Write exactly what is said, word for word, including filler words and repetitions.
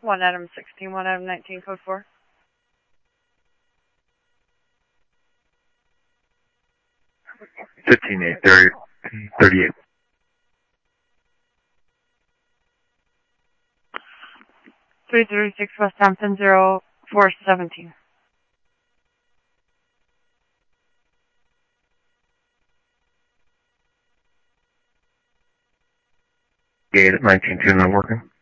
one Adam sixteen, one Adam nineteen, code four. fifteen eight thirty-eight. three thirty-six West Hampton, zero four seventeen. Gate at nineteen two, not working.